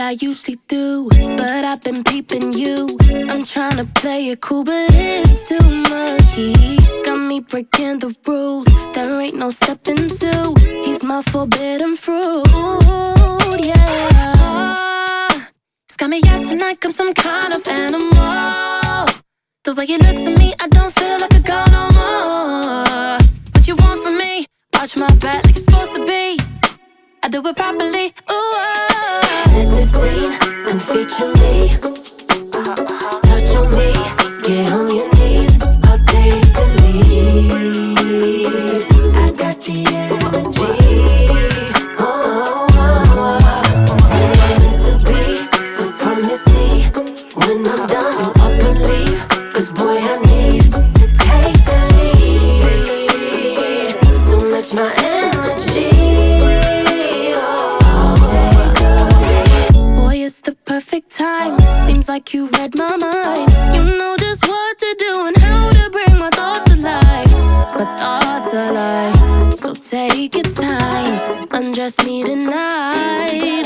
I usually do, but I've been peeping you. I'm trying to play it cool, but it's too much. He got me breaking the rules. There ain't no stepping to. He's my forbidden fruit, yeah. It's got me acting like I'm some kind of animal. The way he looks at me, I don't feel like a girl no more. What you want from me? Watch my back like it's supposed to be. I do it properly, ooh. Set the scene and feature me. Touch on me, get on your knees. I'll take the lead. I got the energy. Oh, oh, oh, oh. And I'm meant to be, so promise me. When I'm done, you up and leave. 'Cause boy, I need to take the lead. So match my energy. The perfect time. Seems like you read my mind. You know just what to do and how to bring my thoughts alive. My thoughts alive. So take your time. Undress me tonight.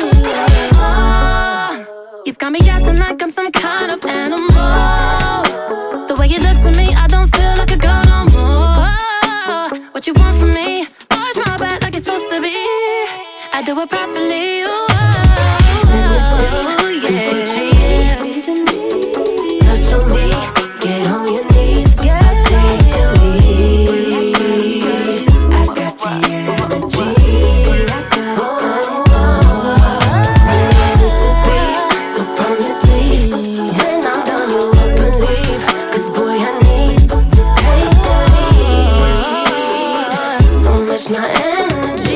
He's got me acting like I'm some kind of animal. The way he looks at me, I don't feel like a girl no more. What you want from me? Watch my back like it's supposed to be. I do it properly, ooh. Touch on me, get on your knees. I'll take the lead. I got the energy. Oh, oh, oh, oh. I'm meant to be, so promise me. When I'm done, you up and leave. 'Cause boy, I need to take the lead. So much my energy.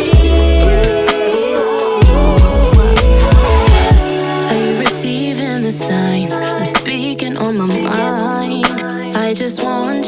Signs, I'm speaking on my mind. I just want